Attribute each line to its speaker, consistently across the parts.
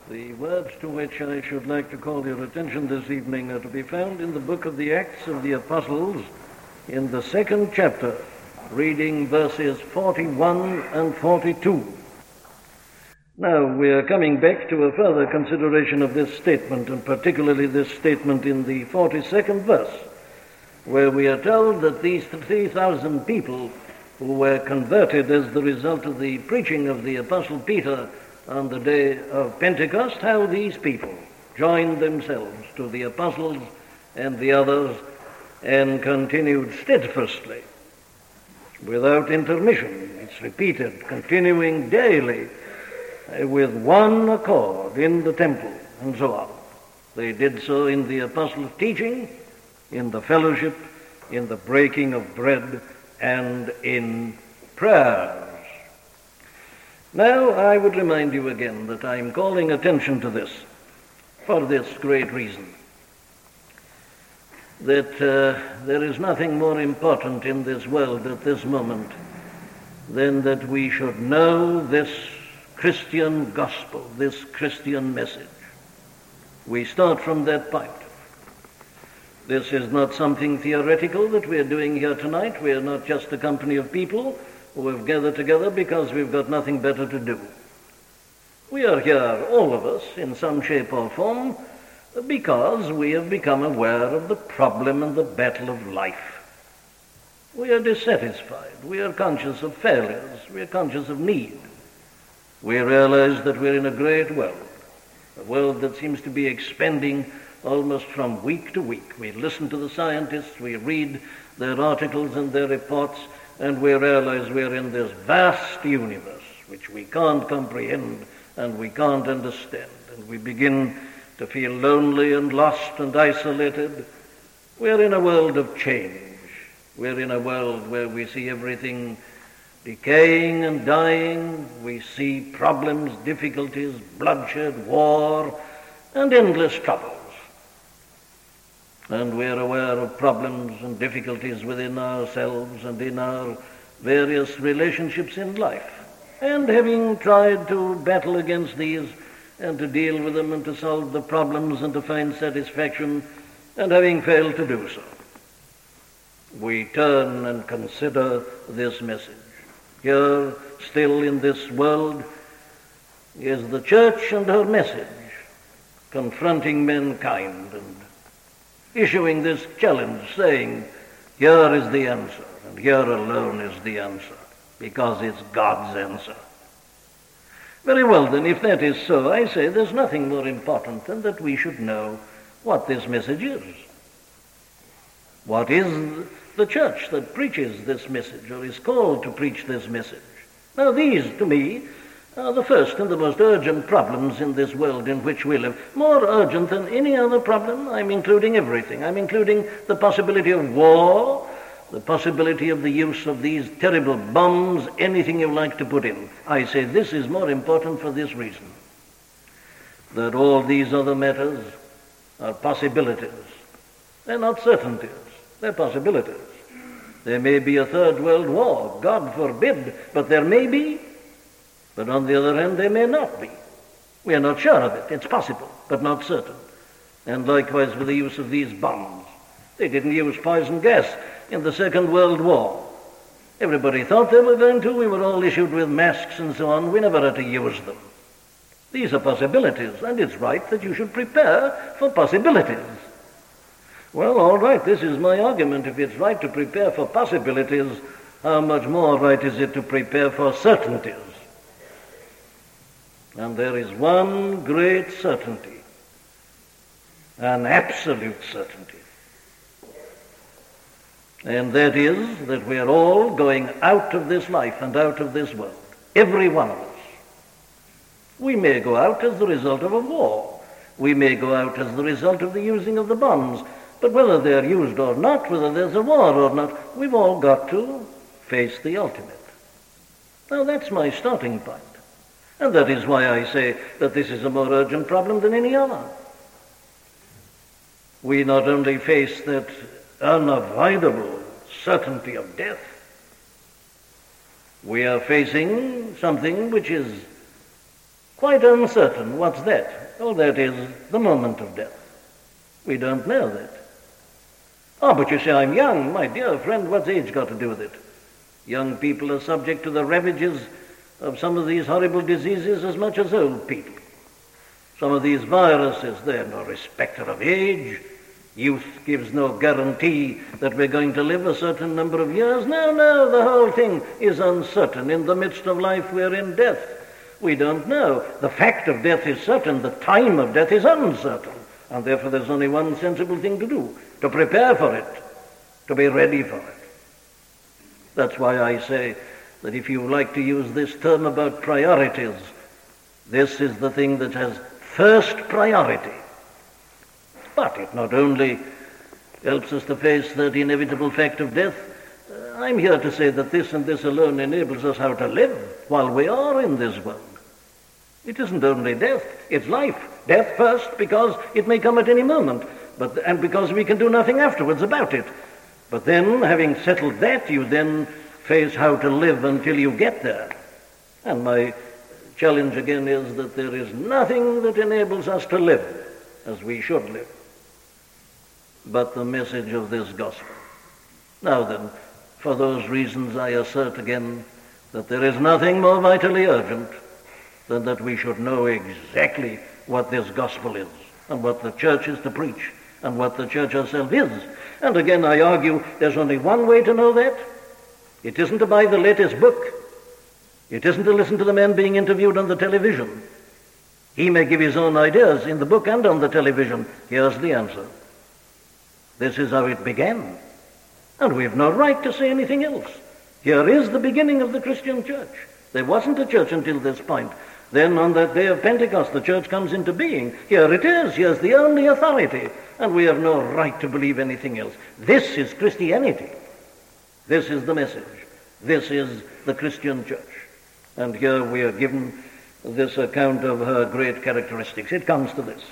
Speaker 1: The words to which I should like to call your attention this evening are to be found in the book of the Acts of the Apostles, in the 2nd chapter, reading verses 41 and 42. Now, we are coming back to a further consideration of this statement, and particularly this statement in the 42nd verse, where we are told that these 3,000 people who were converted as the result of the preaching of the Apostle Peter on the day of Pentecost, how these people joined themselves to the apostles and the others and continued steadfastly, without intermission. It's repeated, continuing daily with one accord in the temple, and so on. They did so in the apostles' teaching, in the fellowship, in the breaking of bread, and in prayers. Now, I would remind you again that I am calling attention to this for this great reason, that there is nothing more important in this world at this moment than that we should know this Christian gospel, this Christian message. We start from that point. This is not something theoretical that we are doing here tonight. We are not just a company of people who have gathered together because we've got nothing better to do. We are here, all of us, in some shape or form, because we have become aware of the problem and the battle of life. We are dissatisfied. We are conscious of failures. We are conscious of need. We realize that we're in a great world, a world that seems to be expanding almost from week to week. We listen to the scientists, we read their articles and their reports, and we realize we're in this vast universe which we can't comprehend and we can't understand. And we begin to feel lonely and lost and isolated. We're in a world of change. We're in a world where we see everything decaying and dying. We see problems, difficulties, bloodshed, war, and endless troubles. And we're aware of problems and difficulties within ourselves and in our various relationships in life. And having tried to battle against these and to deal with them and to solve the problems and to find satisfaction, and having failed to do so, we turn and consider this message. Here, still in this world, is the church and her message, confronting mankind and issuing this challenge, saying, here is the answer, and here alone is the answer, because it's God's answer. Very well, then, if that is so, I say there's nothing more important than that we should know what this message is. What is the church that preaches this message, or is called to preach this message? Now, these, to me, are the first and the most urgent problems in this world in which we live. More urgent than any other problem. I'm including everything. I'm including the possibility of war, the possibility of the use of these terrible bombs, anything you like to put in. I say this is more important for this reason, that all these other matters are possibilities. They're not certainties. They're possibilities. There may be a third world war, God forbid, but there may be. But on the other hand, there may not be. We are not sure of it. It's possible, but not certain. And likewise with the use of these bombs. They didn't use poison gas in the Second World War. Everybody thought they were going to. We were all issued with masks and so on. We never had to use them. These are possibilities, and it's right that you should prepare for possibilities. Well, all right, this is my argument. If it's right to prepare for possibilities, how much more right is it to prepare for certainties? And there is one great certainty, an absolute certainty. And that is that we are all going out of this life and out of this world. Every one of us. We may go out as the result of a war. We may go out as the result of the using of the bombs. But whether they're used or not, whether there's a war or not, we've all got to face the ultimate. Now that's my starting point. And that is why I say that this is a more urgent problem than any other. We not only face that unavoidable certainty of death, we are facing something which is quite uncertain. What's that? Oh, that is the moment of death. We don't know that. Oh, but you say, I'm young. My dear friend, what's age got to do with it? Young people are subject to the ravages of some of these horrible diseases as much as old people. Some of these viruses, they're no respecter of age. Youth gives no guarantee that we're going to live a certain number of years. No, the whole thing is uncertain. In the midst of life, we're in death. We don't know. The fact of death is certain. The time of death is uncertain. And therefore there's only one sensible thing to do, to prepare for it, to be ready for it. That's why I say that if you like to use this term about priorities, this is the thing that has first priority. But it not only helps us to face that inevitable fact of death, I'm here to say that this and this alone enables us how to live while we are in this world. It isn't only death, it's life. Death first, because it may come at any moment, and because we can do nothing afterwards about it. But then, having settled that, you then face how to live until you get there. And my challenge again is that there is nothing that enables us to live as we should live but the message of this gospel. Now then, for those reasons I assert again that there is nothing more vitally urgent than that we should know exactly what this gospel is and what the church is to preach and what the church herself is. And again I argue there's only one way to know that. It isn't to buy the latest book. It isn't to listen to the man being interviewed on the television. He may give his own ideas in the book and on the television. Here's the answer. This is how it began. And we have no right to say anything else. Here is the beginning of the Christian church. There wasn't a church until this point. Then on that day of Pentecost, the church comes into being. Here it is. Here's the only authority. And we have no right to believe anything else. This is Christianity. This is the message. This is the Christian church. And here we are given this account of her great characteristics. It comes to this.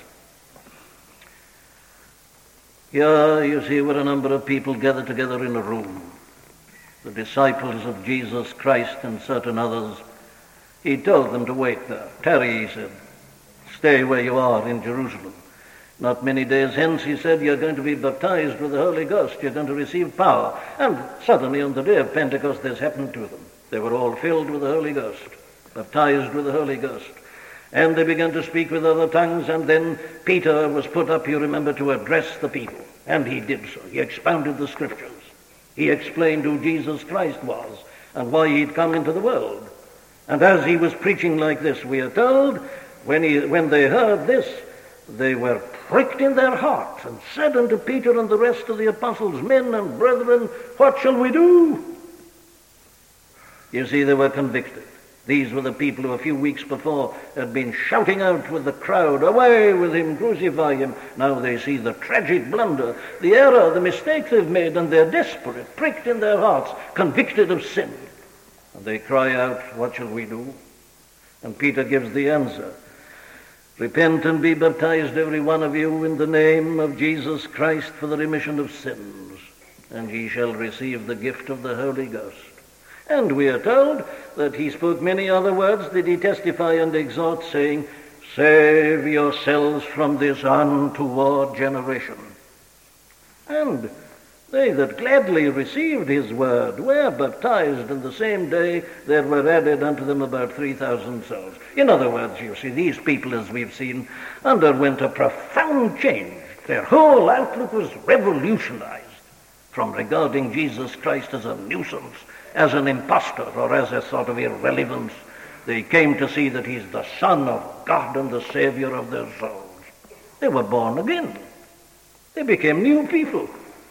Speaker 1: Here you see were a number of people gathered together in a room. The disciples of Jesus Christ and certain others. He told them to wait there. Tarry, he said. Stay where you are in Jerusalem. Not many days hence, he said, you're going to be baptized with the Holy Ghost. You're going to receive power. And suddenly on the day of Pentecost, this happened to them. They were all filled with the Holy Ghost, baptized with the Holy Ghost. And they began to speak with other tongues, and then Peter was put up, you remember, to address the people. And he did so. He expounded the scriptures. He explained who Jesus Christ was and why he'd come into the world. And as he was preaching like this, we are told, when they heard this, they were pricked in their hearts and said unto Peter and the rest of the apostles, men and brethren, what shall we do? You see, they were convicted. These were the people who a few weeks before had been shouting out with the crowd, away with him, crucify him. Now they see the tragic blunder, the error, the mistake they've made, and they're desperate, pricked in their hearts, convicted of sin. And they cry out, what shall we do? And Peter gives the answer. Repent and be baptized, every one of you, in the name of Jesus Christ for the remission of sins, and ye shall receive the gift of the Holy Ghost. And we are told that he spoke many other words that he testify and exhort, saying, save yourselves from this untoward generation. And they that gladly received his word were baptized, and the same day there were added unto them about 3,000 souls. In other words, you see, these people, as we've seen, underwent a profound change. Their whole outlook was revolutionized from regarding Jesus Christ as a nuisance, as an impostor, or as a sort of irrelevance. They came to see that he's the Son of God and the Savior of their souls. They were born again. They became new people.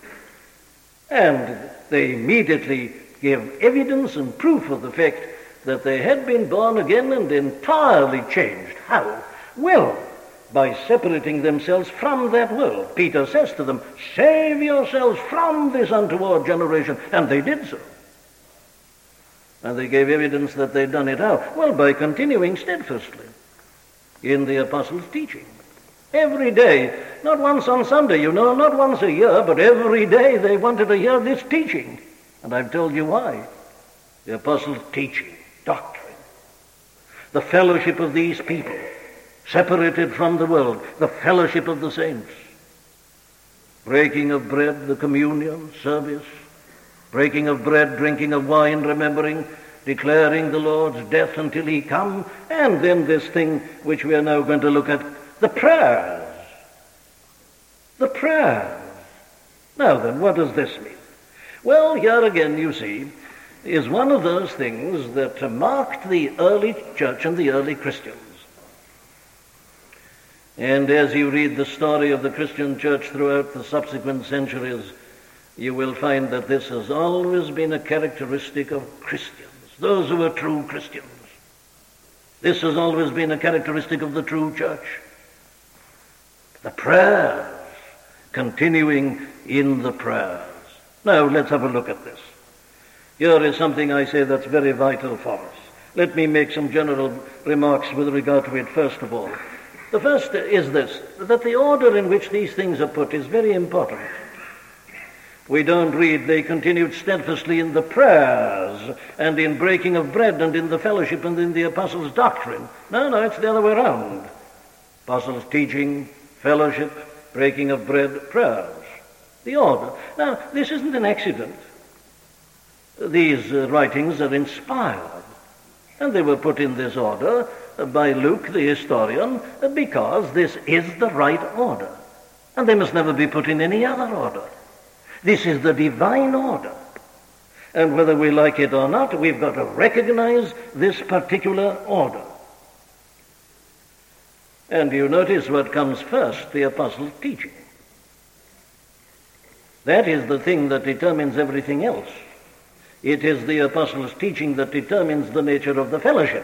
Speaker 1: And they immediately gave evidence and proof of the fact that they had been born again and entirely changed. How? Well, by separating themselves from that world. Peter says to them, save yourselves from this untoward generation. And they did so. And they gave evidence that they'd done it how? Well, by continuing steadfastly in the apostles' teaching. Every day, not once on Sunday, not once a year, but every day they wanted to hear this teaching. And I've told you why. The apostles' teaching, doctrine. the fellowship of these people, separated from the world, the fellowship of the saints. Breaking of bread, the communion service, breaking of bread, drinking of wine, remembering, declaring the Lord's death until he come, and then this thing which we are now going to look at, the prayers. The prayers. Now then, what does this mean? Well, here again, you see, is one of those things that marked the early church and the early Christians. And as you read the story of the Christian church throughout the subsequent centuries, you will find that this has always been a characteristic of Christians, those who are true Christians. This has always been a characteristic of the true church. The prayers, continuing in the prayers. Now, let's have a look at this. Here is something I say that's very vital for us. Let me make some general remarks with regard to it first of all. The first is this, that the order in which these things are put is very important. We don't read, they continued steadfastly in the prayers and in breaking of bread and in the fellowship and in the apostles' doctrine. No, it's the other way around. Apostles' teaching, fellowship, breaking of bread, prayers. The order. Now, this isn't an accident. These writings are inspired, and they were put in this order by Luke, the historian, because this is the right order, and they must never be put in any other order. This is the divine order, and whether we like it or not, we've got to recognize this particular order. And you notice what comes first, the apostles' teaching. That is the thing that determines everything else. It is the apostles' teaching that determines the nature of the fellowship.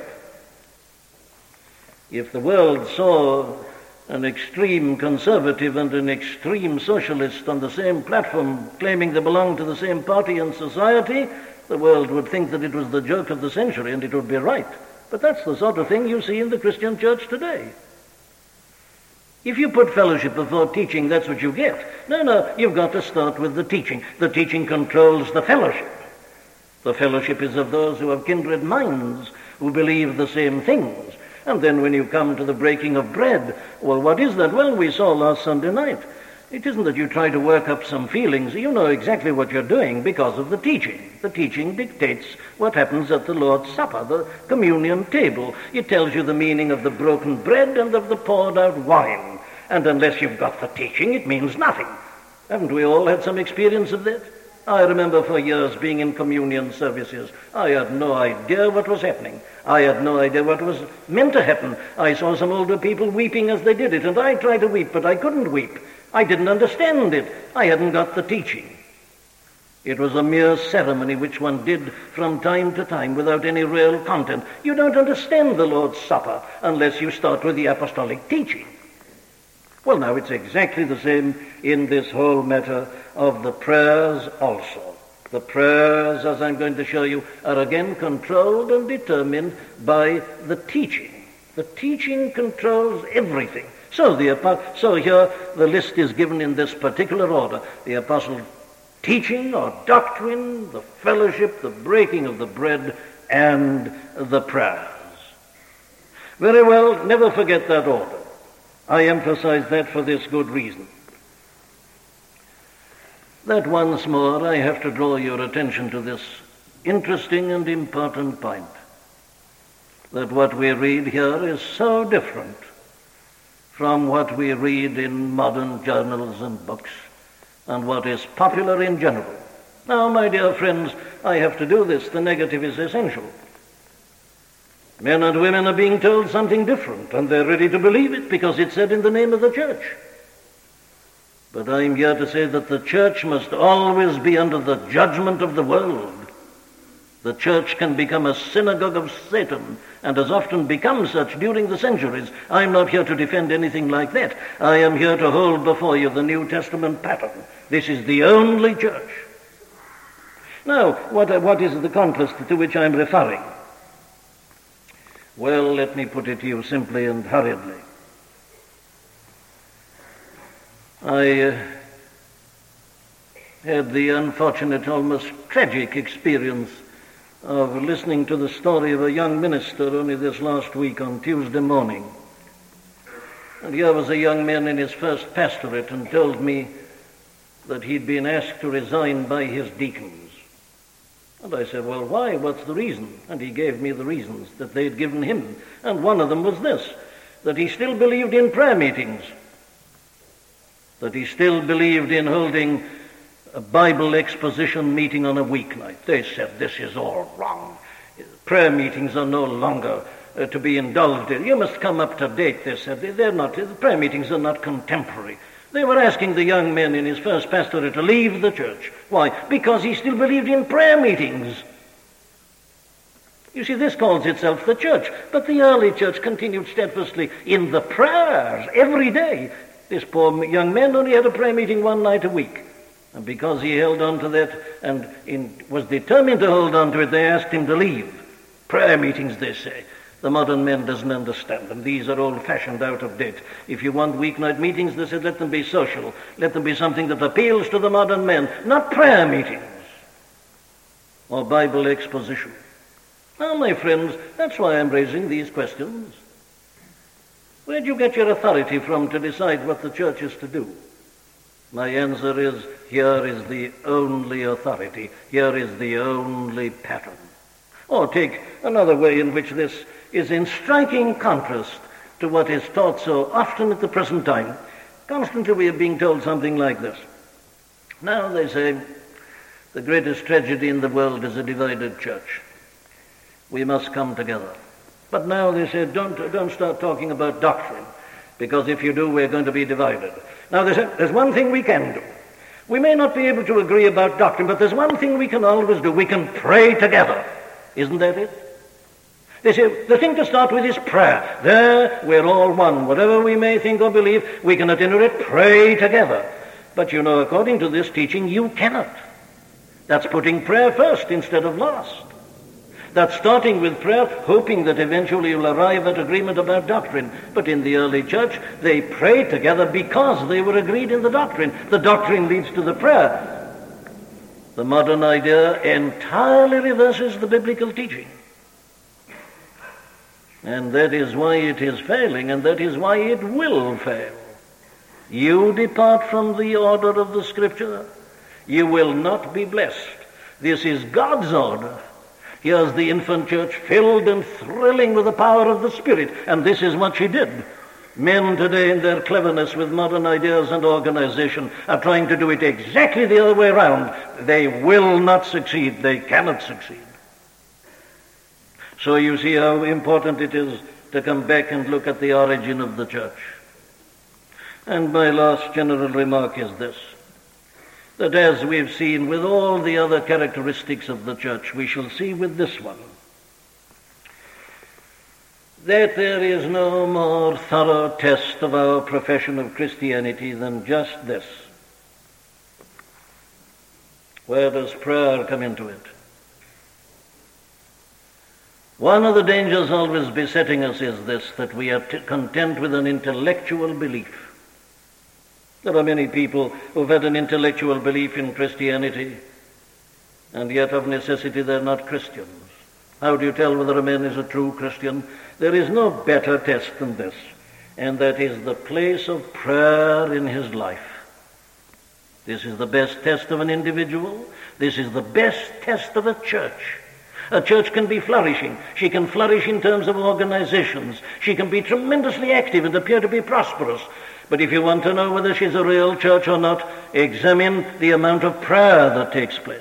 Speaker 1: If the world saw an extreme conservative and an extreme socialist on the same platform claiming they belong to the same party and society, the world would think that it was the joke of the century, and it would be right. But that's the sort of thing you see in the Christian church today. If you put fellowship before teaching, that's what you get. No, you've got to start with the teaching. The teaching controls the fellowship. The fellowship is of those who have kindred minds, who believe the same things. And then when you come to the breaking of bread, well, what is that? Well, we saw last Sunday night. It isn't that you try to work up some feelings. You know exactly what you're doing because of the teaching. The teaching dictates what happens at the Lord's Supper, the communion table. It tells you the meaning of the broken bread and of the poured out wine. And unless you've got the teaching, it means nothing. Haven't we all had some experience of that? I remember for years being in communion services. I had no idea what was happening. I had no idea what was meant to happen. I saw some older people weeping as they did it, and I tried to weep, but I couldn't weep. I didn't understand it. I hadn't got the teaching. It was a mere ceremony which one did from time to time without any real content. You don't understand the Lord's Supper unless you start with the apostolic teaching. Well, now, it's exactly the same in this whole matter of the prayers also. The prayers, as I'm going to show you, are again controlled and determined by the teaching. The teaching controls everything. So here the list is given in this particular order. The apostles' teaching or doctrine, the fellowship, the breaking of the bread, and the prayers. Very well, never forget that order. I emphasize that for this good reason. That once more I have to draw your attention to this interesting and important point, that what we read here is so different from what we read in modern journals and books and what is popular in general. Now, my dear friends, I have to do this. The negative is essential. Men and women are being told something different, and they're ready to believe it because it's said in the name of the church. But I'm here to say that the church must always be under the judgment of the world. The church can become a synagogue of Satan, and has often become such during the centuries. I'm not here to defend anything like that. I am here to hold before you the New Testament pattern. This is the only church. Now, what is the contrast to which I'm referring? Well, let me put it to you simply and hurriedly. I had the unfortunate, almost tragic experience of listening to the story of a young minister only this last week on Tuesday morning. And here was a young man in his first pastorate and told me that he'd been asked to resign by his deacons. And I said, well, why? What's the reason? And he gave me the reasons that they'd given him. And one of them was this, that he still believed in prayer meetings, that he still believed in holding a Bible exposition meeting on a weeknight. They said, this is all wrong. Prayer meetings are no longer to be indulged in. You must come up to date, they said. The prayer meetings are not contemporary. They were asking the young man in his first pastorate to leave the church. Why? Because he still believed in prayer meetings. You see, this calls itself the church, but the early church continued steadfastly in the prayers every day. This poor young man only had a prayer meeting one night a week. And because he held on to that and was determined to hold on to it, they asked him to leave. Prayer meetings, they say. The modern man doesn't understand them. These are old-fashioned, out of date. If you want weeknight meetings, they said, let them be social. Let them be something that appeals to the modern man, not prayer meetings or Bible exposition. Now, my friends, that's why I'm raising these questions. Where do you get your authority from to decide what the church is to do? My answer is, here is the only authority. Here is the only pattern. Or take another way in which this is in striking contrast to what is taught so often at the present time. Constantly we are being told something like this. Now they say, the greatest tragedy in the world is a divided church. We must come together. But now they say, don't start talking about doctrine, because if you do, we're going to be divided. Now they say, there's one thing we can do. We may not be able to agree about doctrine, but there's one thing we can always do. We can pray together. Isn't that it? They say, the thing to start with is prayer. There, we're all one. Whatever we may think or believe, we can at any rate pray together. But you know, according to this teaching, you cannot. That's putting prayer first instead of last. That's starting with prayer, hoping that eventually you'll arrive at agreement about doctrine. But in the early church, they prayed together because they were agreed in the doctrine. The doctrine leads to the prayer. The modern idea entirely reverses the biblical teaching. And that is why it is failing, and that is why it will fail. You depart from the order of the Scripture, you will not be blessed. This is God's order. Here's the infant church filled and thrilling with the power of the Spirit, and this is what she did. Men today, in their cleverness with modern ideas and organization, are trying to do it exactly the other way around. They will not succeed. They cannot succeed. So you see how important it is to come back and look at the origin of the church. And my last general remark is this, that as we've seen with all the other characteristics of the church, we shall see with this one, that there is no more thorough test of our profession of Christianity than just this. Where does prayer come into it? One of the dangers always besetting us is this, that we are content with an intellectual belief. There are many people who've had an intellectual belief in Christianity, and yet of necessity they're not Christians. How do you tell whether a man is a true Christian? There is no better test than this, and that is the place of prayer in his life. This is the best test of an individual. This is the best test of a church. A church can be flourishing. She can flourish in terms of organizations. She can be tremendously active and appear to be prosperous. But if you want to know whether she's a real church or not, examine the amount of prayer that takes place.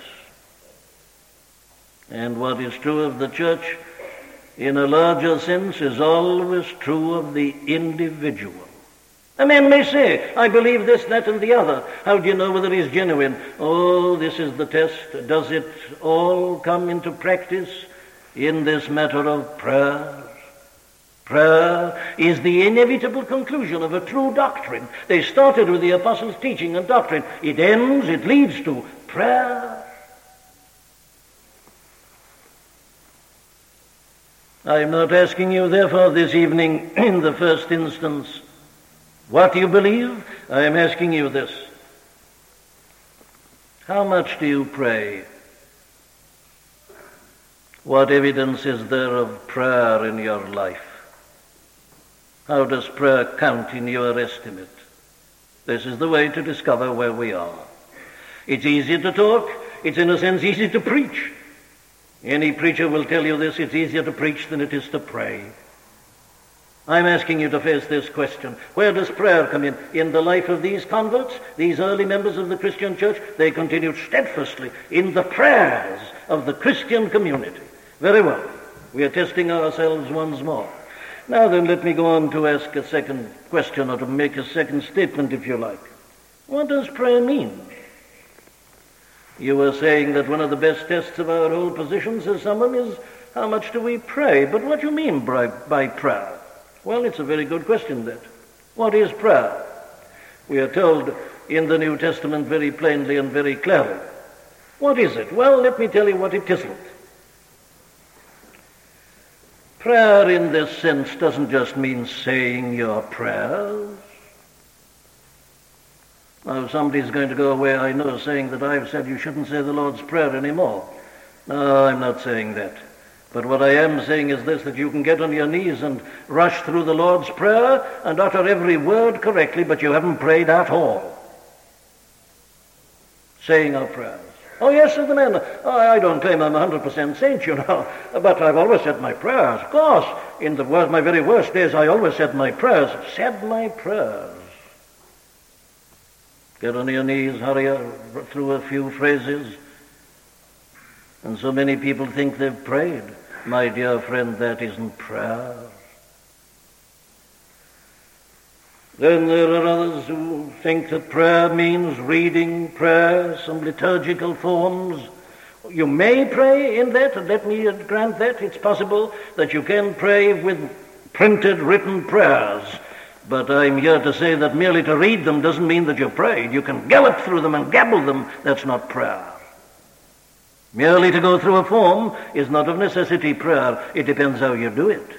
Speaker 1: And what is true of the church in a larger sense is always true of the individual. A man may say, I believe this, that, and the other. How do you know whether he's genuine? Oh, this is the test. Does it all come into practice in this matter of prayer? Prayer is the inevitable conclusion of a true doctrine. They started with the apostles' teaching and doctrine. It ends, it leads to prayer. I am not asking you, therefore, this evening, in the first instance, what you believe. I am asking you this. How much do you pray? What evidence is there of prayer in your life? How does prayer count in your estimate? This is the way to discover where we are. It's easy to talk. It's in a sense easy to preach. Any preacher will tell you this. It's easier to preach than it is to pray. I'm asking you to face this question. Where does prayer come in? In the life of these converts, these early members of the Christian church, they continued steadfastly in the prayers of the Christian community. Very well. We are testing ourselves once more. Now then, let me go on to ask a second question, or to make a second statement, if you like. What does prayer mean? You were saying that one of the best tests of our whole position, says someone, is how much do we pray? But what do you mean by prayer? Well, it's a very good question, that. What is prayer? We are told in the New Testament very plainly and very clearly. What is it? Well, let me tell you what it isn't. Prayer in this sense doesn't just mean saying your prayers. Now, somebody's going to go away, I know, saying that I've said you shouldn't say the Lord's Prayer anymore. No, I'm not saying that. But what I am saying is this, that you can get on your knees and rush through the Lord's Prayer and utter every word correctly, but you haven't prayed at all. Saying our prayers. Oh, yes, said the man. Oh, I don't claim I'm 100% saint, you know, but I've always said my prayers. Of course, in my very worst days, I always said my prayers. Said my prayers. Get on your knees, hurry through a few phrases. And so many people think they've prayed. My dear friend, that isn't prayer. Then there are others who think that prayer means reading prayer, some liturgical forms. You may pray in that, and let me grant that. It's possible that you can pray with printed, written prayers. But I'm here to say that merely to read them doesn't mean that you've prayed. You can gallop through them and gabble them. That's not prayer. Merely to go through a form is not of necessity prayer. It depends how you do it.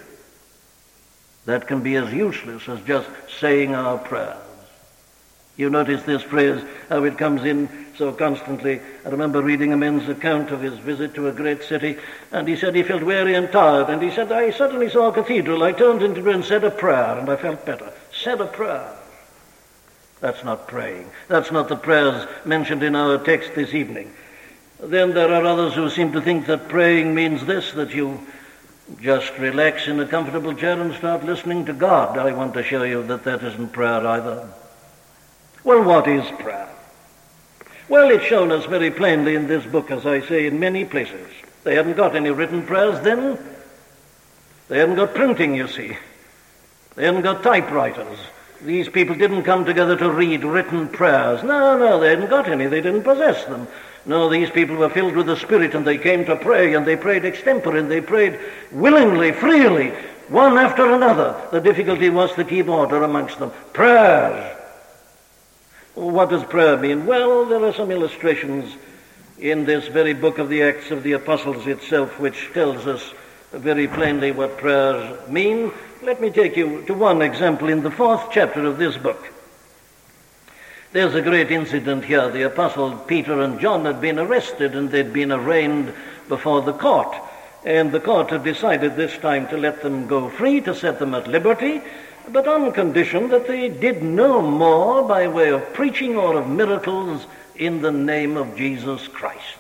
Speaker 1: That can be as useless as just saying our prayers. You notice this phrase, how it comes in so constantly. I remember reading a man's account of his visit to a great city, and he said he felt weary and tired, and he said, I suddenly saw a cathedral. I turned into it and said a prayer, and I felt better. Said a prayer. That's not praying. That's not the prayers mentioned in our text this evening. Then there are others who seem to think that praying means this, that you just relax in a comfortable chair and start listening to God. I want to show you that that isn't prayer either. Well, what is prayer? Well, it's shown us very plainly in this book, as I say, in many places. They hadn't got any written prayers then. They hadn't got printing, you see. They hadn't got typewriters. These people didn't come together to read written prayers. No, they hadn't got any. They didn't possess them. No, these people were filled with the Spirit, and they came to pray, and they prayed extempore, and they prayed willingly, freely, one after another. The difficulty was to keep order amongst them. Prayers. What does prayer mean? Well, there are some illustrations in this very book of the Acts of the Apostles itself, which tells us very plainly what prayers mean. Let me take you to one example in the 4th chapter of this book. There's a great incident here. The Apostle Peter and John had been arrested, and they'd been arraigned before the court. And the court had decided this time to let them go free, to set them at liberty, but on condition that they did no more by way of preaching or of miracles in the name of Jesus Christ.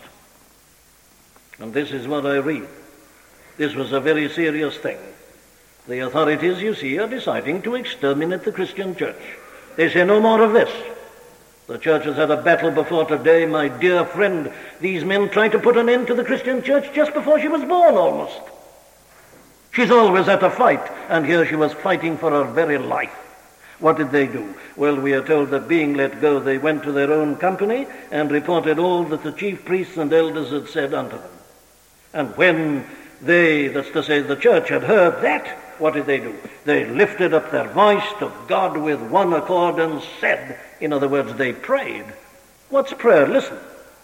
Speaker 1: And this is what I read. This was a very serious thing. The authorities, you see, are deciding to exterminate the Christian church. They say no more of this. The church has had a battle before today, my dear friend. These men tried to put an end to the Christian church just before she was born, almost. She's always at a fight, and here she was fighting for her very life. What did they do? Well, we are told that being let go, they went to their own company and reported all that the chief priests and elders had said unto them. And when they, that's to say the church, had heard that, what did they do? They lifted up their voice to God with one accord and said, in other words, they prayed. What's prayer? Listen.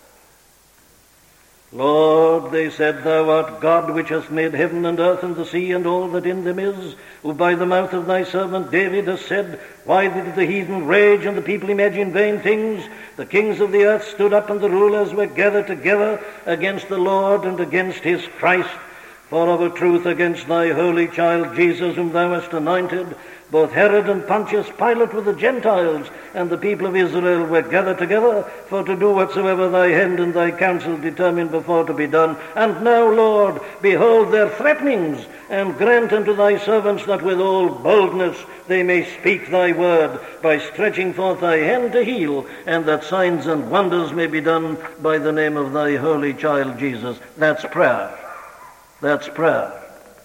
Speaker 1: Lord, they said, thou art God which hast made heaven and earth and the sea and all that in them is, who by the mouth of thy servant David has said, why did the heathen rage and the people imagine vain things? The kings of the earth stood up and the rulers were gathered together against the Lord and against his Christ. For of a truth against thy holy child Jesus, whom thou hast anointed, both Herod and Pontius Pilate with the Gentiles and the people of Israel were gathered together for to do whatsoever thy hand and thy counsel determined before to be done. And now, Lord, behold their threatenings, and grant unto thy servants that with all boldness they may speak thy word, by stretching forth thy hand to heal, and that signs and wonders may be done by the name of thy holy child Jesus. That's prayer. That's prayer.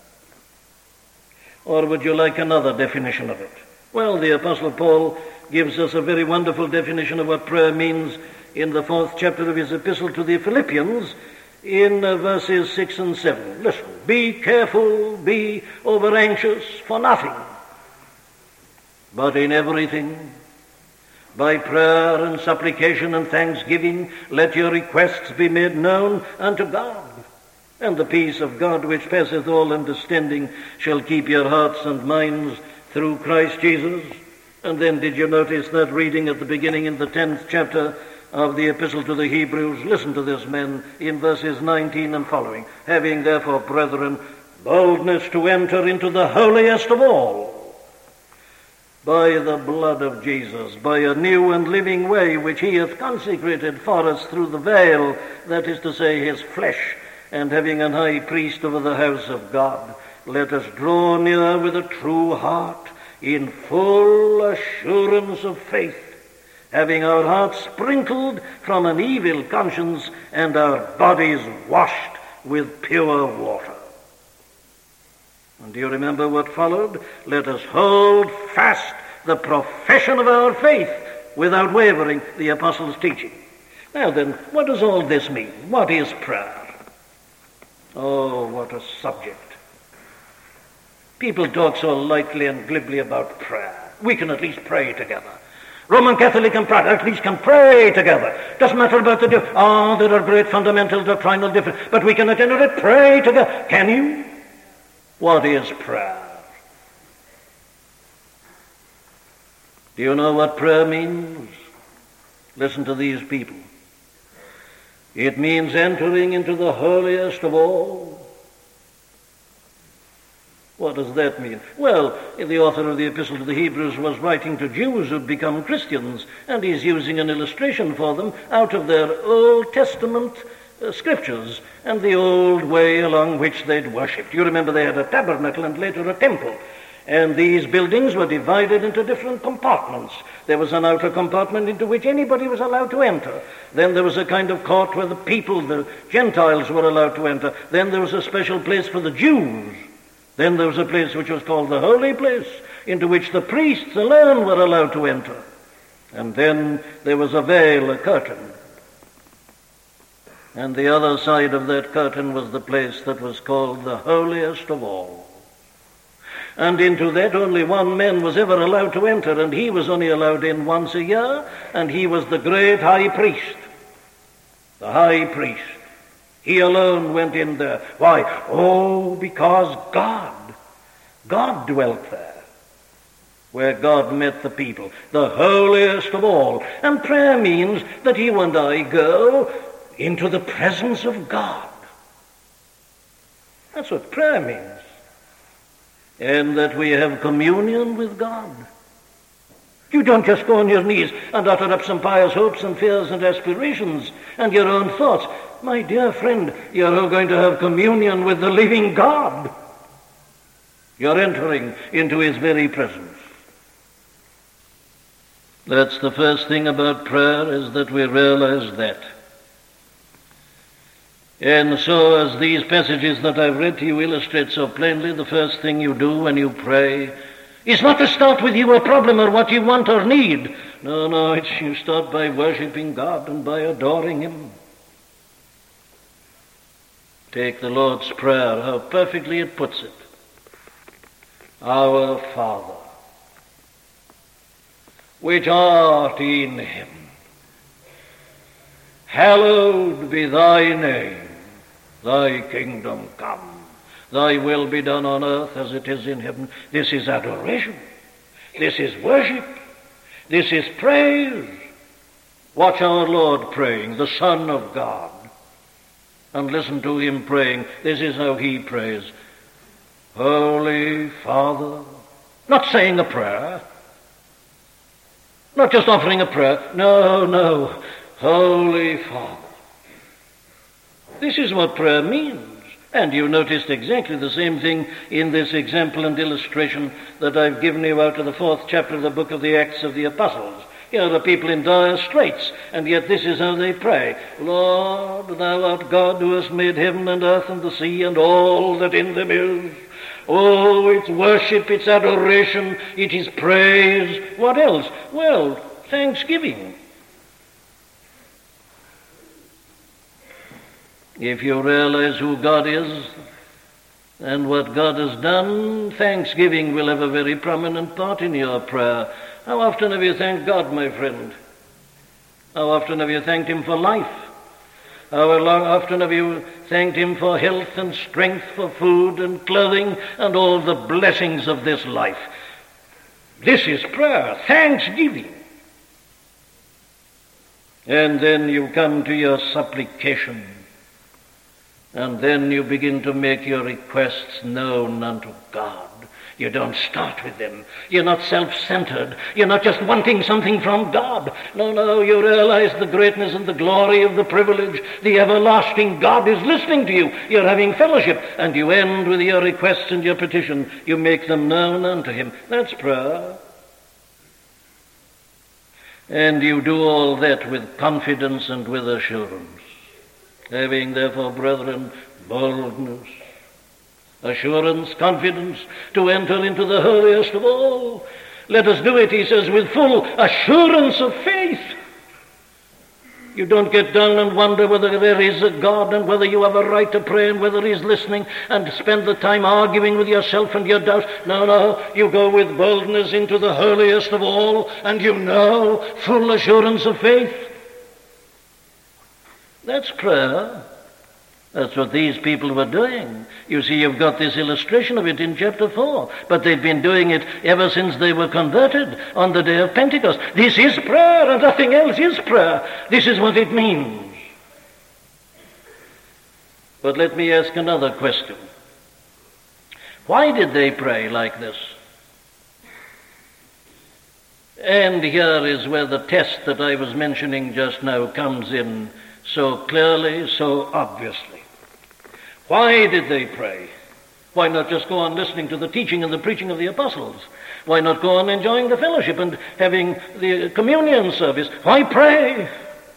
Speaker 1: Or would you like another definition of it? Well, the Apostle Paul gives us a very wonderful definition of what prayer means in the 4th chapter of his epistle to the Philippians in verses 6 and 7. Listen, be careful, be over anxious for nothing, but in everything, by prayer and supplication and thanksgiving, let your requests be made known unto God. And the peace of God, which passeth all understanding, shall keep your hearts and minds through Christ Jesus. And then did you notice that reading at the beginning in the 10th chapter of the Epistle to the Hebrews? Listen to this, men, in verses 19 and following. Having therefore, brethren, boldness to enter into the holiest of all, by the blood of Jesus, by a new and living way, which he hath consecrated for us through the veil, that is to say, his flesh, and having an high priest over the house of God, let us draw near with a true heart, in full assurance of faith, having our hearts sprinkled from an evil conscience, and our bodies washed with pure water. And do you remember what followed? Let us hold fast the profession of our faith without wavering, the apostles' teaching. Now then, what does all this mean? What is prayer? Oh, what a subject. People talk so lightly and glibly about prayer. We can at least pray together. Roman Catholic and Protestant at least can pray together. Doesn't matter about the there are great fundamental doctrinal differences, but we can at any rate pray together. Can you? What is prayer? Do you know what prayer means? Listen to these people. It means entering into the holiest of all. What does that mean? Well, the author of the Epistle to the Hebrews was writing to Jews who'd become Christians, and he's using an illustration for them out of their Old Testament scriptures and the old way along which they'd worshipped. You remember they had a tabernacle and later a temple. And these buildings were divided into different compartments. There was an outer compartment into which anybody was allowed to enter. Then there was a kind of court where the people, the Gentiles, were allowed to enter. Then there was a special place for the Jews. Then there was a place which was called the Holy Place, into which the priests alone were allowed to enter. And then there was a veil, a curtain. And the other side of that curtain was the place that was called the holiest of all. And into that only one man was ever allowed to enter, and he was only allowed in once a year, and he was the great high priest. The high priest. He alone went in there. Why? Oh, because God dwelt there, where God met the people, the holiest of all. And prayer means that you and I go into the presence of God. That's what prayer means. And that we have communion with God. You don't just go on your knees and utter up some pious hopes and fears and aspirations and your own thoughts. My dear friend, you're all going to have communion with the living God. You're entering into his very presence. That's the first thing about prayer, is that we realize that. And so, as these passages that I've read to you illustrate so plainly, the first thing you do when you pray is not to start with your problem or what you want or need. No, you start by worshiping God and by adoring him. Take the Lord's Prayer, how perfectly it puts it. Our Father, which art in heaven, hallowed be thy name. Thy kingdom come. Thy will be done on earth as it is in heaven. This is adoration. This is worship. This is praise. Watch our Lord praying, the Son of God. and listen to him praying. This is how he prays. Holy Father. Not saying a prayer. Not just offering a prayer. No. Holy Father. This is what prayer means. And you noticed exactly the same thing in this example and illustration that I've given you out of the 4th chapter of the book of the Acts of the Apostles. Here are the people in dire straits, and yet this is how they pray. Lord, thou art God who hast made heaven and earth and the sea and all that in them is. Oh, it's worship, it's adoration, it is praise. What else? Well, thanksgiving. If you realize who God is and what God has done, thanksgiving will have a very prominent part in your prayer. How often have you thanked God, my friend? How often have you thanked him for life? How often have you thanked him for health and strength, for food and clothing and all the blessings of this life? This is prayer, thanksgiving. And then you come to your supplication. And then you begin to make your requests known unto God. You don't start with them. You're not self-centered. You're not just wanting something from God. No, you realize the greatness and the glory of the privilege. The everlasting God is listening to you. You're having fellowship. And you end with your requests and your petition. You make them known unto him. That's prayer. And you do all that with confidence and with assurance. Having, therefore, brethren, boldness, assurance, confidence, to enter into the holiest of all. Let us do it, he says, with full assurance of faith. You don't get down and wonder whether there is a God and whether you have a right to pray and whether he's listening and spend the time arguing with yourself and your doubts. No, you go with boldness into the holiest of all, and you know, full assurance of faith. That's prayer. That's what these people were doing. You see, you've got this illustration of it in chapter 4. But they've been doing it ever since they were converted on the day of Pentecost. This is prayer, and nothing else is prayer. This is what it means. But let me ask another question. Why did they pray like this? And here is where the test that I was mentioning just now comes in so clearly, so obviously. Why did they pray? Why not just go on listening to the teaching and the preaching of the apostles? Why not go on enjoying the fellowship and having the communion service? Why pray?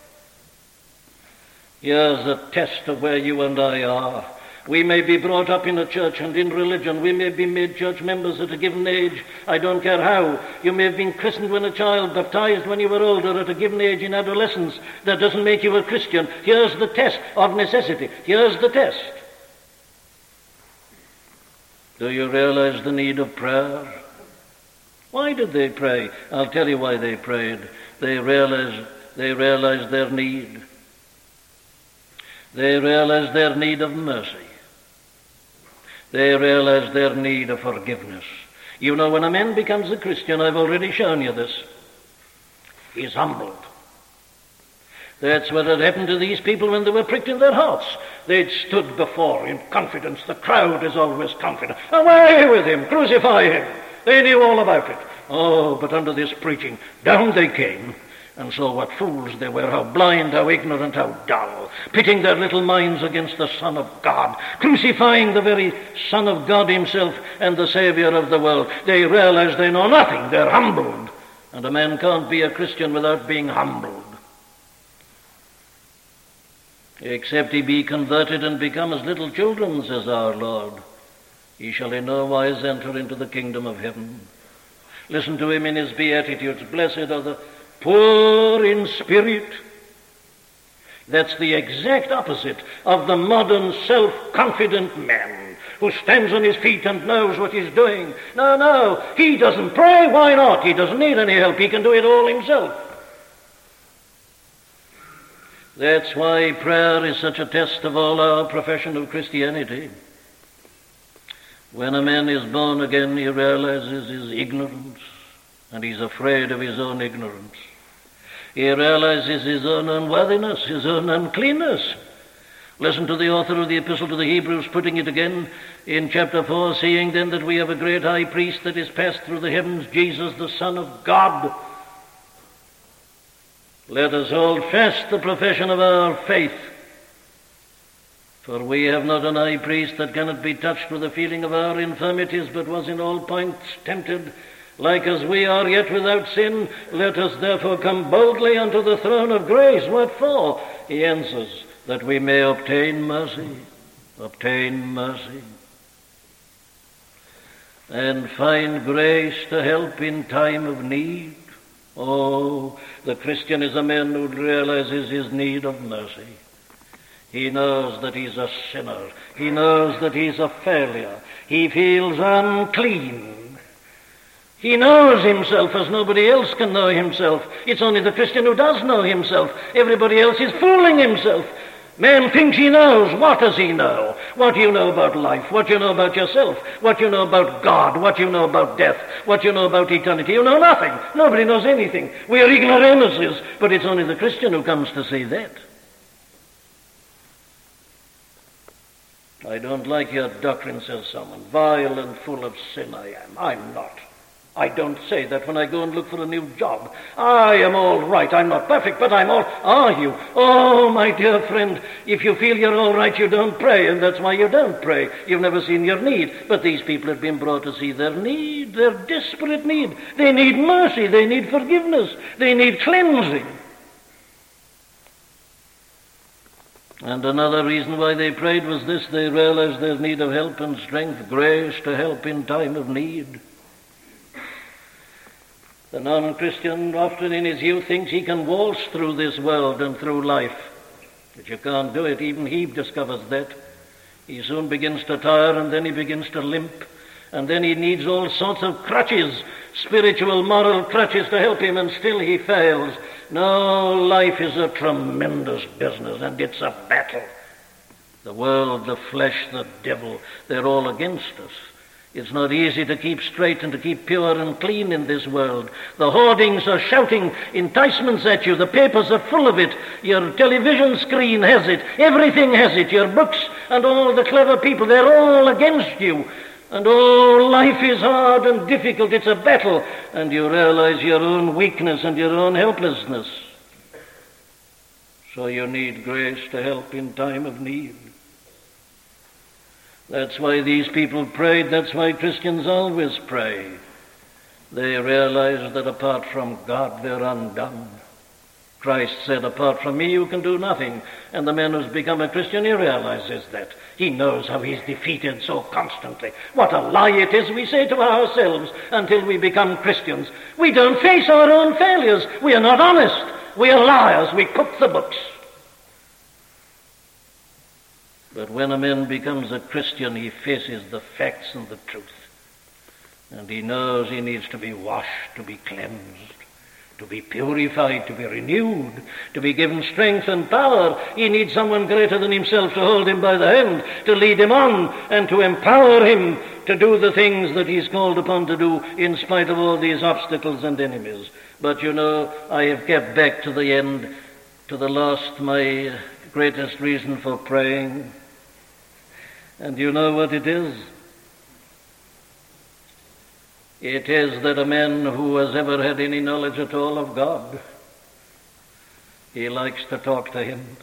Speaker 1: Here's a test of where you and I are. We may be brought up in a church and in religion. We may be made church members at a given age. I don't care how. You may have been christened when a child, baptized when you were older, at a given age in adolescence. That doesn't make you a Christian. Here's the test of necessity. Here's the test. Do you realize the need of prayer? Why did they pray? I'll tell you why they prayed. They realized their need. They realized their need of mercy. They realize their need of forgiveness. You know, when a man becomes a Christian, I've already shown you this, he's humbled. That's what had happened to these people when they were pricked in their hearts. They'd stood before in confidence. The crowd is always confident. Away with him, crucify him. They knew all about it. Oh, but under this preaching, down they came. And so what fools they were, how blind, how ignorant, how dull, pitting their little minds against the Son of God, crucifying the very Son of God himself and the Savior of the world. They realize they know nothing, they're humbled. And a man can't be a Christian without being humbled. Except he be converted and become as little children, says our Lord, he shall in no wise enter into the kingdom of heaven. Listen to him in his Beatitudes. Blessed are the poor in spirit. That's the exact opposite of the modern self-confident man who stands on his feet and knows what he's doing. No, he doesn't pray. Why not? He doesn't need any help. He can do it all himself. That's why prayer is such a test of all our profession of Christianity. When a man is born again, he realizes his ignorance, and he's afraid of his own ignorance. He realizes his own unworthiness, his own uncleanness. Listen to the author of the Epistle to the Hebrews putting it again in chapter 4, seeing then that we have a great high priest that is passed through the heavens, Jesus the Son of God. Let us hold fast the profession of our faith. For we have not an high priest that cannot be touched with the feeling of our infirmities, but was in all points tempted, like as we are, yet without sin. Let us therefore come boldly unto the throne of grace. What for? He answers, that we may obtain mercy, and find grace to help in time of need. Oh, the Christian is a man who realizes his need of mercy. He knows that he's a sinner. He knows that he's a failure. He feels unclean. He knows himself as nobody else can know himself. It's only the Christian who does know himself. Everybody else is fooling himself. Man thinks he knows. What does he know? What do you know about life? What do you know about yourself? What do you know about God? What do you know about death? What do you know about eternity? You know nothing. Nobody knows anything. We are ignoramuses, but it's only the Christian who comes to see that. I don't like your doctrine, says someone. Vile and full of sin I am. I'm not. I don't say that when I go and look for a new job. I am all right. I'm not perfect, but I'm all... Are you? Oh, my dear friend, if you feel you're all right, you don't pray, and that's why you don't pray. You've never seen your need. But these people have been brought to see their need, their desperate need. They need mercy. They need forgiveness. They need cleansing. And another reason why they prayed was this: they realized their need of help and strength, grace to help in time of need. The non-Christian often in his youth thinks he can waltz through this world and through life. But you can't do it. Even he discovers that. He soon begins to tire, and then he begins to limp. And then he needs all sorts of crutches, spiritual, moral crutches to help him, and still he fails. No, life is a tremendous business, and it's a battle. The world, the flesh, the devil, they're all against us. It's not easy to keep straight and to keep pure and clean in this world. The hoardings are shouting enticements at you. The papers are full of it. Your television screen has it. Everything has it. Your books and all the clever people, they're all against you. And oh, life is hard and difficult. It's a battle. And you realize your own weakness and your own helplessness. So you need grace to help in time of need. That's why these people prayed. That's why Christians always pray. They realize that apart from God, they're undone. Christ said, apart from me, you can do nothing. And the man who's become a Christian, he realizes that. He knows how he's defeated so constantly. What a lie it is, we say to ourselves, until we become Christians. We don't face our own failures. We are not honest. We are liars. We cook the books. But when a man becomes a Christian, he faces the facts and the truth. And he knows he needs to be washed, to be cleansed, to be purified, to be renewed, to be given strength and power. He needs someone greater than himself to hold him by the hand, to lead him on, and to empower him to do the things that he's called upon to do in spite of all these obstacles and enemies. But you know, I have kept back to the end, to the last, my greatest reason for praying. And you know what it is? It is that a man who has ever had any knowledge at all of God, he likes to talk to him.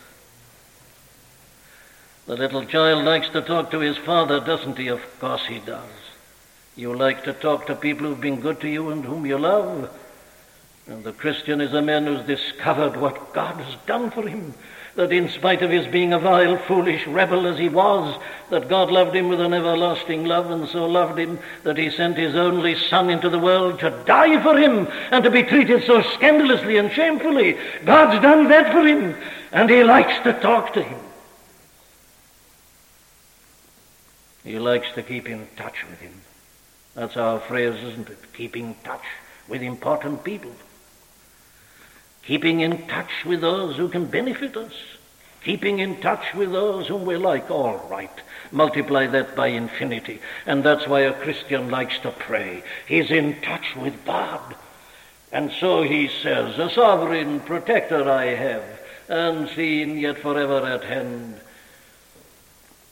Speaker 1: The little child likes to talk to his father, doesn't he? Of course he does. You like to talk to people who've been good to you and whom you love. And the Christian is a man who's discovered what God has done for him. That in spite of his being a vile, foolish rebel as he was, that God loved him with an everlasting love, and so loved him that he sent his only Son into the world to die for him and to be treated so scandalously and shamefully. God's done that for him, and he likes to talk to him. He likes to keep in touch with him. That's our phrase, isn't it? Keeping touch with important people. Keeping in touch with those who can benefit us. Keeping in touch with those whom we like. All right. Multiply that by infinity. And that's why a Christian likes to pray. He's in touch with God. And so he says, a sovereign protector I have, unseen yet forever at hand.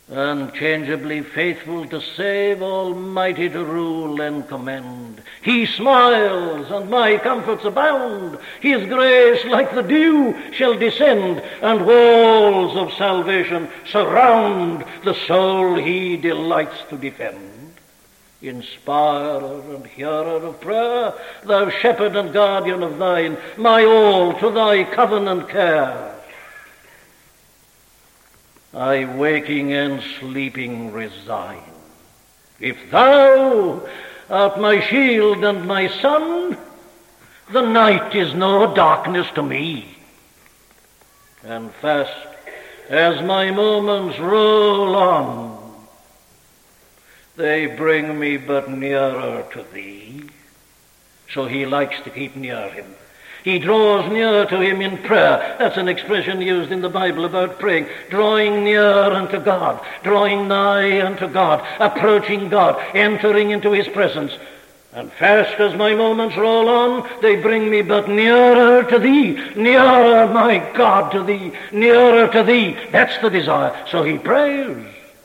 Speaker 1: unchangeably faithful to save, almighty to rule and commend. He smiles, and my comforts abound. His grace, like the dew, shall descend, and walls of salvation surround the soul he delights to defend. Inspirer and hearer of prayer, thou shepherd and guardian of thine, my all to thy covenant care. I waking and sleeping resign. If thou art my shield and my sun, the night is no darkness to me. And fast as my moments roll on, they bring me but nearer to thee. So he likes to keep near him. He draws near to him in prayer. That's an expression used in the Bible about praying. Drawing near unto God, drawing nigh unto God, approaching God, entering into his presence. And fast as my moments roll on, they bring me but nearer to thee, nearer, my God, to thee, nearer to thee. That's the desire. So he prays.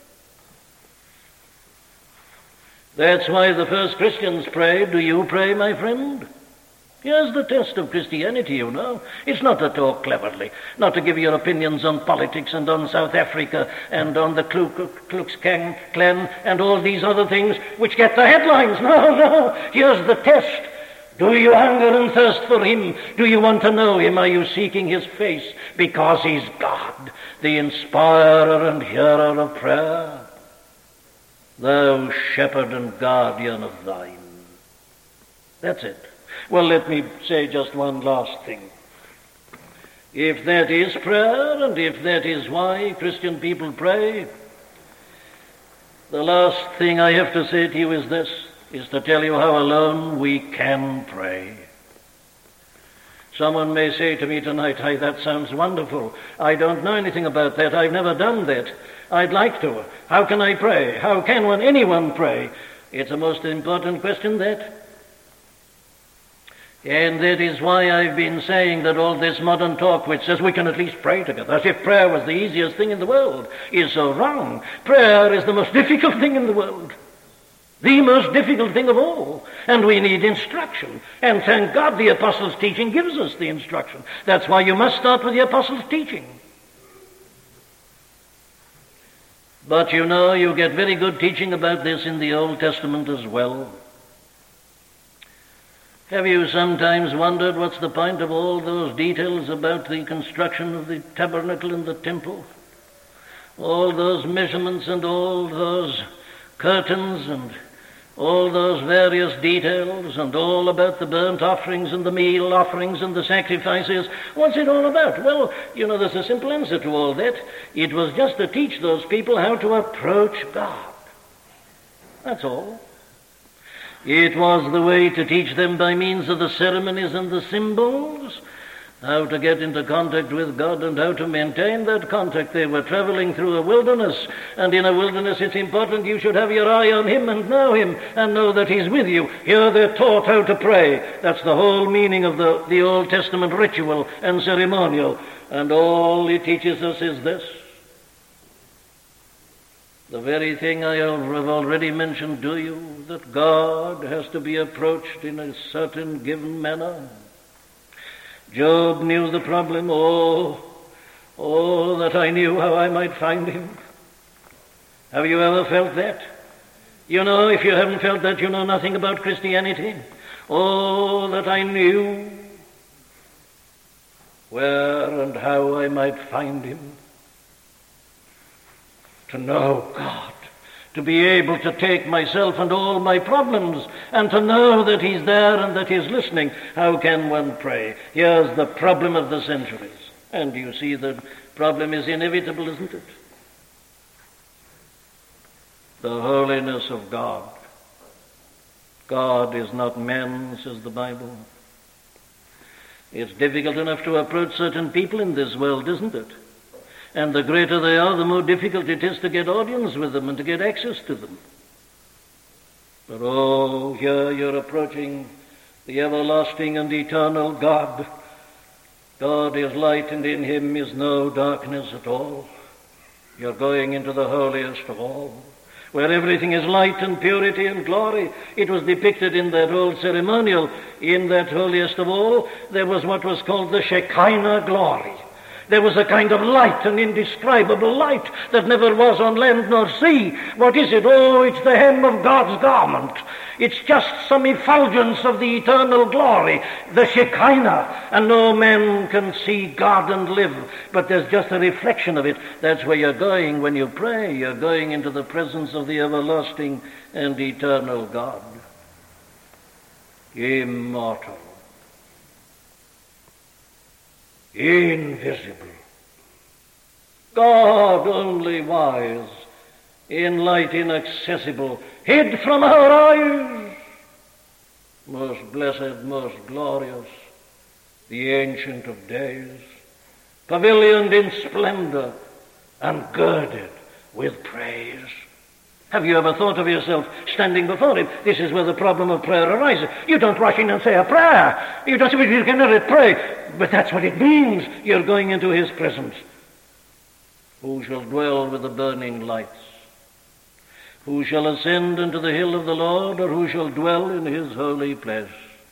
Speaker 1: That's why the first Christians prayed. Do you pray, my friend? Here's the test of Christianity, you know. It's not to talk cleverly, not to give your opinions on politics and on South Africa and on the Ku Klux Klan and all these other things which get the headlines. No. Here's the test. Do you hunger and thirst for him? Do you want to know him? Are you seeking his face? Because he's God, the inspirer and hearer of prayer. Thou shepherd and guardian of thine. That's it. Well, let me say just one last thing. If that is prayer, and if that is why Christian people pray, the last thing I have to say to you is this, is to tell you how alone we can pray. Someone may say to me tonight, "Hey, that sounds wonderful. I don't know anything about that. I've never done that. I'd like to. How can I pray? How can anyone pray?" It's a most important question, that. And that is why I've been saying that all this modern talk which says we can at least pray together, as if prayer was the easiest thing in the world, is so wrong. Prayer is the most difficult thing in the world. The most difficult thing of all. And we need instruction. And thank God the Apostles' teaching gives us the instruction. That's why you must start with the Apostles' teaching. But you know, you get very good teaching about this in the Old Testament as well. Have you sometimes wondered what's the point of all those details about the construction of the tabernacle and the temple? All those measurements and all those curtains and all those various details and all about the burnt offerings and the meal offerings and the sacrifices. What's it all about? Well, you know, there's a simple answer to all that. It was just to teach those people how to approach God. That's all. It was the way to teach them by means of the ceremonies and the symbols, how to get into contact with God and how to maintain that contact. They were traveling through a wilderness, and in a wilderness it's important you should have your eye on him and know that he's with you. Here they're taught how to pray. That's the whole meaning of the Old Testament ritual and ceremonial. And all it teaches us is this. The very thing I have already mentioned to you, that God has to be approached in a certain given manner. Job knew the problem. Oh, that I knew how I might find him. Have you ever felt that? You know, if you haven't felt that, you know nothing about Christianity. Oh, that I knew where and how I might find him. To know God, to be able to take myself and all my problems and to know that he's there and that he's listening. How can one pray? Here's the problem of the centuries. And you see the problem is inevitable, isn't it? The holiness of God. God is not man, says the Bible. It's difficult enough to approach certain people in this world, isn't it? And the greater they are, the more difficult it is to get audience with them and to get access to them. But oh, here you're approaching the everlasting and eternal God. God is light, and in him is no darkness at all. You're going into the holiest of all, where everything is light and purity and glory. It was depicted in that old ceremonial. In that holiest of all, there was what was called the Shekinah glory. There was a kind of light, an indescribable light that never was on land nor sea. What is it? Oh, it's the hem of God's garment. It's just some effulgence of the eternal glory, the Shekinah, and no man can see God and live, but there's just a reflection of it. That's where you're going when you pray. You're going into the presence of the everlasting and eternal God. Immortal, invisible, God only wise, in light inaccessible, hid from our eyes, most blessed, most glorious, the Ancient of Days, pavilioned in splendor and girded with praise. Have you ever thought of yourself standing before him? This is where the problem of prayer arises. You don't rush in and say a prayer. You don't say, you can never pray. But that's what it means. You're going into his presence. Who shall dwell with the burning lights? Who shall ascend into the hill of the Lord, or who shall dwell in his holy place?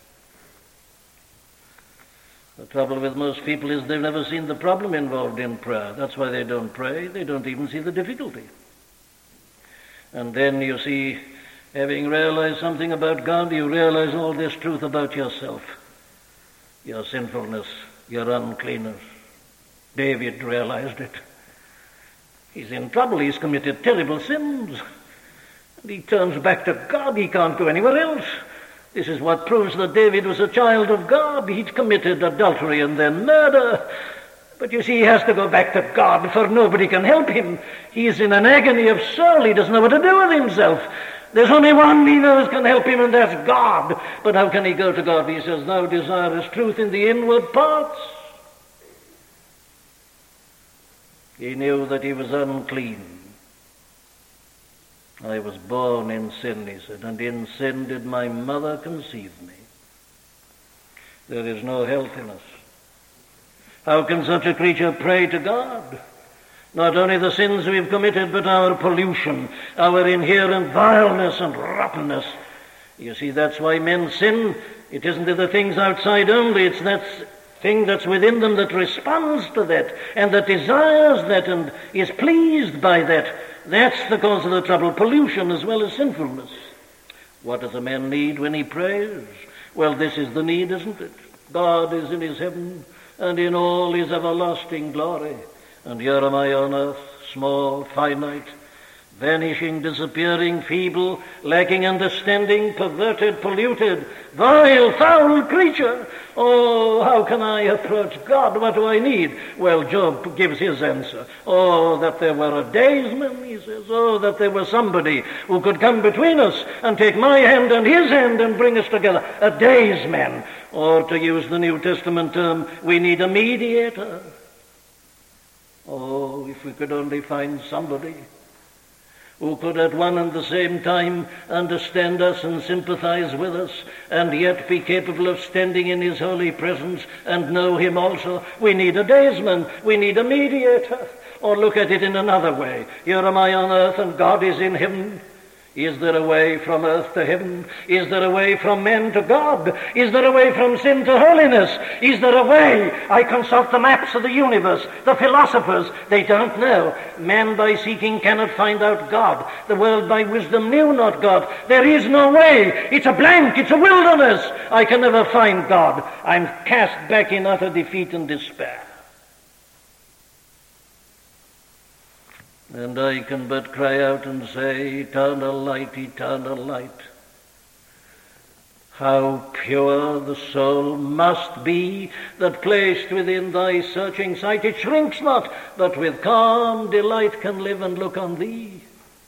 Speaker 1: The trouble with most people is they've never seen the problem involved in prayer. That's why they don't pray. They don't even see the difficulty. And then you see, having realized something about God, you realize all this truth about yourself. Your sinfulness, your uncleanness. David realized it. He's in trouble. He's committed terrible sins. And he turns back to God. He can't go anywhere else. This is what proves that David was a child of God. He'd committed adultery and then murder. But you see, he has to go back to God, for nobody can help him. He is in an agony of soul. He doesn't know what to do with himself. There's only one he knows can help him, and that's God. But how can he go to God? He says, thou desirest truth in the inward parts. He knew that he was unclean. I was born in sin, he said, and in sin did my mother conceive me. There is no health in us. How can such a creature pray to God? Not only the sins we've committed, but our pollution, our inherent vileness and rottenness. You see, that's why men sin. It isn't the things outside only, it's that thing that's within them that responds to that, and that desires that, and is pleased by that. That's the cause of the trouble, pollution as well as sinfulness. What does a man need when he prays? Well, this is the need, isn't it? God is in his heaven, and in all his everlasting glory. And here am I on earth, small, finite, vanishing, disappearing, feeble, lacking understanding, perverted, polluted, vile, foul creature. Oh, how can I approach God? What do I need? Well, Job gives his answer. Oh, that there were a daysman, he says. Oh, that there was somebody who could come between us and take my hand and his hand and bring us together. A daysman. Or to use the New Testament term, we need a mediator. Oh, if we could only find somebody who could at one and the same time understand us and sympathize with us, and yet be capable of standing in his holy presence and know him also. We need a daysman. We need a mediator. Or look at it in another way. Here am I on earth and God is in heaven. Is there a way from earth to heaven? Is there a way from men to God? Is there a way from sin to holiness? Is there a way? I consult the maps of the universe, the philosophers. They don't know. Man by seeking cannot find out God. The world by wisdom knew not God. There is no way. It's a blank. It's a wilderness. I can never find God. I'm cast back in utter defeat and despair. And I can but cry out and say, eternal light, how pure the soul must be that placed within thy searching sight, it shrinks not, but with calm delight can live and look on thee.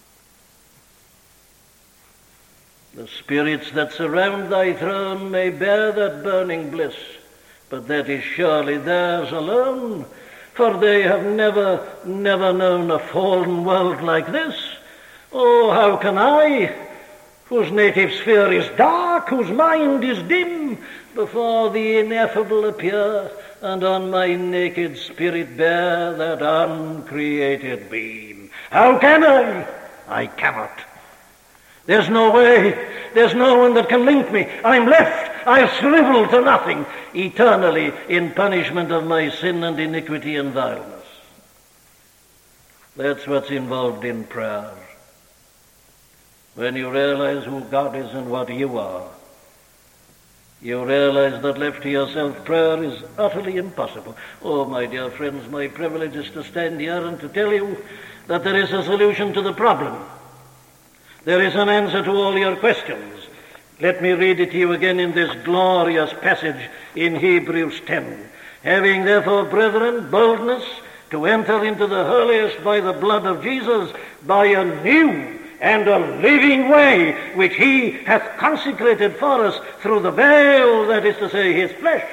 Speaker 1: The spirits that surround thy throne may bear that burning bliss, but that is surely theirs alone. For they have never known a fallen world like this. Oh, how can I, whose native sphere is dark, whose mind is dim, before the ineffable appear? and on my naked spirit bear that uncreated beam. How can I? I cannot. There's no way. There's no one that can link me. I'm left. I'll shrivel to nothing, eternally in punishment of my sin and iniquity and vileness. That's what's involved in prayer. When you realize who God is and what you are, you realize that left to yourself, prayer is utterly impossible. Oh, my dear friends, my privilege is to stand here and to tell you that there is a solution to the problem. There is an answer to all your questions. Let me read it to you again in this glorious passage in Hebrews 10. Having therefore, brethren, boldness to enter into the holiest by the blood of Jesus, by a new and a living way, which he hath consecrated for us through the veil, that is to say, his flesh.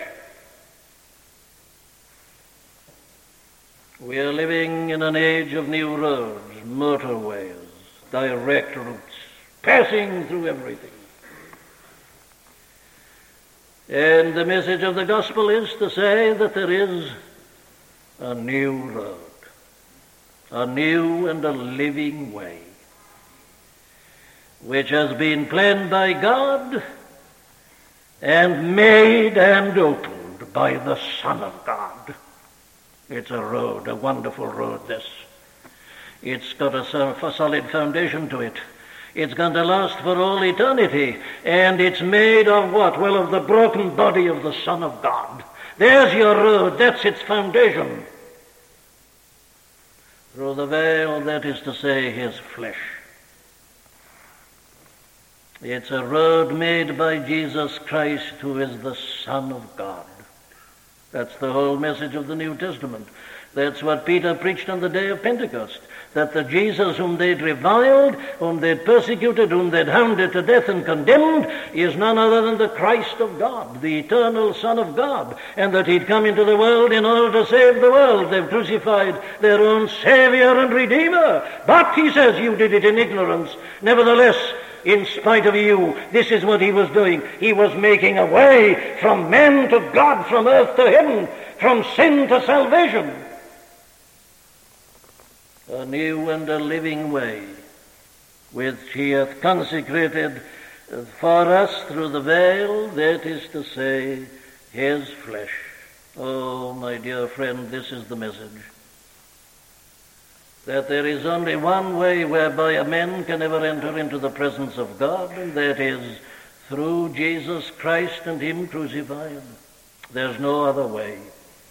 Speaker 1: We are living in an age of new roads, motorways, direct routes, passing through everything. And the message of the gospel is to say that there is a new road, a new and a living way, which has been planned by God and made and opened by the Son of God. It's a road, a wonderful road, this. It's got a solid foundation to it. It's going to last for all eternity. And it's made of what? Well, of the broken body of the Son of God. There's your road. That's its foundation. Through the veil, that is to say, his flesh. It's a road made by Jesus Christ, who is the Son of God. That's the whole message of the New Testament. That's what Peter preached on the day of Pentecost, that the Jesus whom they'd reviled, whom they'd persecuted, whom they'd hounded to death and condemned, is none other than the Christ of God, the eternal Son of God, and that he'd come into the world in order to save the world. They've crucified their own Savior and Redeemer. But, he says, you did it in ignorance. Nevertheless, in spite of you, this is what he was doing. He was making a way from man to God, from earth to heaven, from sin to salvation. A new and a living way, which he hath consecrated for us through the veil, that is to say, his flesh. Oh, my dear friend, this is the message. That there is only one way whereby a man can ever enter into the presence of God, and that is through Jesus Christ and him crucified. There's no other way.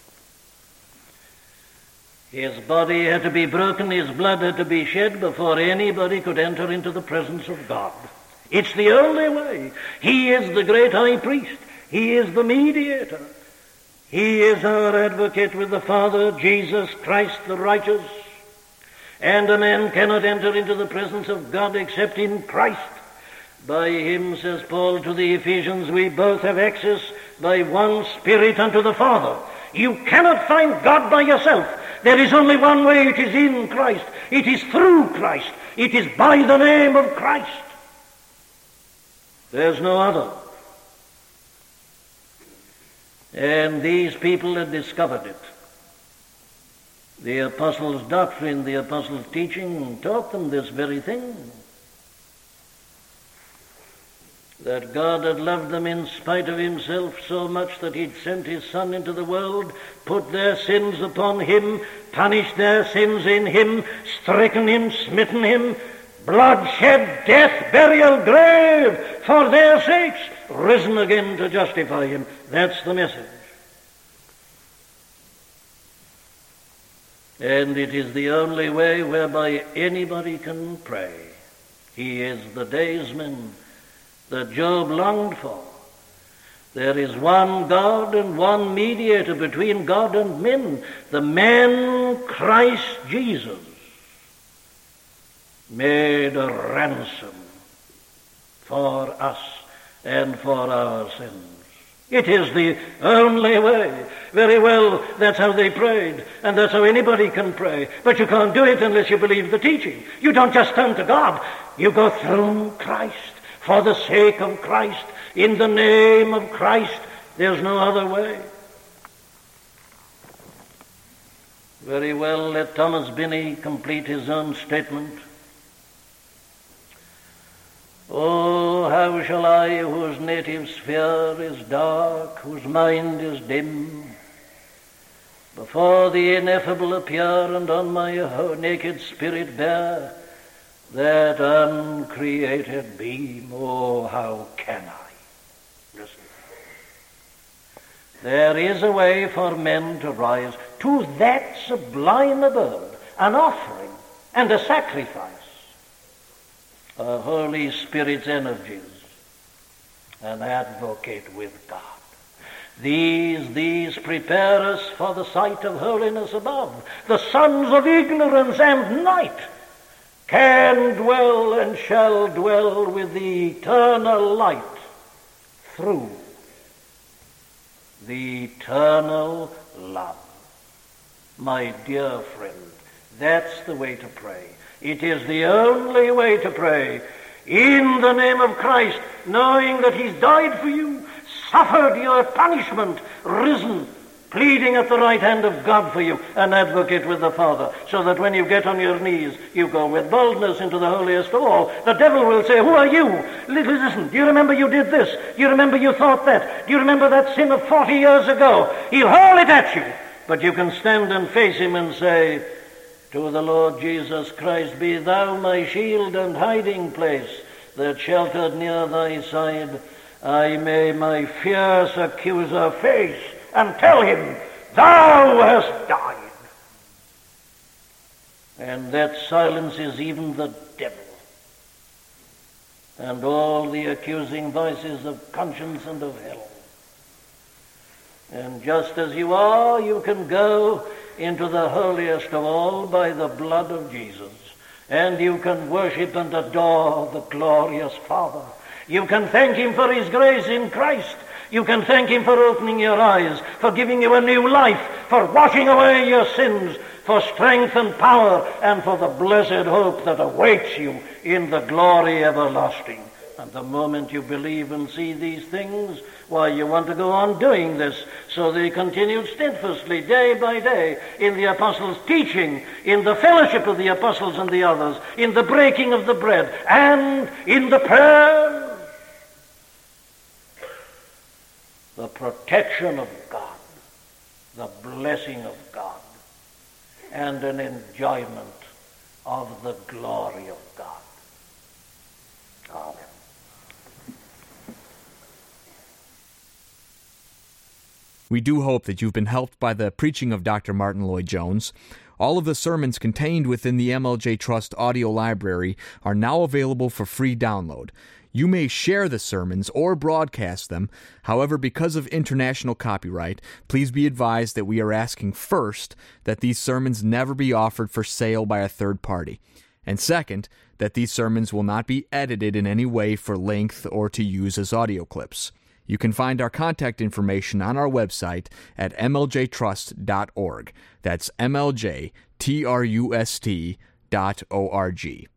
Speaker 1: His body had to be broken, his blood had to be shed before anybody could enter into the presence of God. It's the only way. He is the great high priest. He is the mediator. He is our advocate with the Father, Jesus Christ the righteous. And a man cannot enter into the presence of God except in Christ. By him, says Paul to the Ephesians, we both have access by one Spirit unto the Father. You cannot find God by yourself. There is only one way. It is in Christ. It is through Christ. It is by the name of Christ. There's no other. And these people had discovered it. The apostles' doctrine, the apostles' teaching taught them this very thing. That God had loved them in spite of himself so much that he'd sent his Son into the world, put their sins upon him, punished their sins in him, stricken him, smitten him, bloodshed, death, burial, grave, for their sakes, risen again to justify him. That's the message. And it is the only way whereby anybody can pray. He is the daysman that Job longed for. There is one God and one mediator between God and men, the man Christ Jesus, made a ransom for us and for our sins. It is the only way. Very well, that's how they prayed, and that's how anybody can pray. But you can't do it unless you believe the teaching. You don't just turn to God. You go through Christ, for the sake of Christ, in the name of Christ. There's no other way. Very well, let Thomas Binney complete his own statement. Oh, how shall I, whose native sphere is dark, whose mind is dim, before the ineffable appear, and on my naked spirit bear that uncreated beam? Oh, how can I? Listen. There is a way for men to rise to that sublime abode, an offering and a sacrifice of Holy Spirit's energies, an advocate with God. These prepare us for the sight of holiness above. The sons of ignorance and night can dwell and shall dwell with the eternal light through the eternal love. My dear friend, that's the way to pray. It is the only way to pray. In the name of Christ, knowing that he's died for you, suffered your punishment, risen, pleading at the right hand of God for you, an advocate with the Father, so that when you get on your knees, you go with boldness into the holiest of all. The devil will say, who are you? Listen, do you remember you did this? Do you remember you thought that? Do you remember that sin of 40 years ago? He'll hurl it at you. But you can stand and face him and say, to the Lord Jesus Christ, be thou my shield and hiding place, that sheltered near thy side I may my fierce accuser face and tell him, thou hast died. And that silences even the devil and all the accusing voices of conscience and of hell. And just as you are, you can go into the holiest of all by the blood of Jesus, and you can worship and adore the glorious Father. You can thank him for his grace in Christ. You can thank him for opening your eyes, for giving you a new life, for washing away your sins, for strength and power, and for the blessed hope that awaits you in the glory everlasting. And the moment you believe and see these things, why, you want to go on doing this. So they continued steadfastly, day by day, in the apostles' teaching, in the fellowship of the apostles and the others, in the breaking of the bread, and in the prayers. The protection of God, the blessing of God, and an enjoyment of the glory of God. Amen.
Speaker 2: We do hope that you've been helped by the preaching of Dr. Martyn Lloyd-Jones. All of the sermons contained within the MLJ Trust audio library are now available for free download. You may share the sermons or broadcast them. However, because of international copyright, please be advised that we are asking first that these sermons never be offered for sale by a third party. And second, that these sermons will not be edited in any way for length or to use as audio clips. You can find our contact information on our website at mljtrust.org. That's mljtrust.org.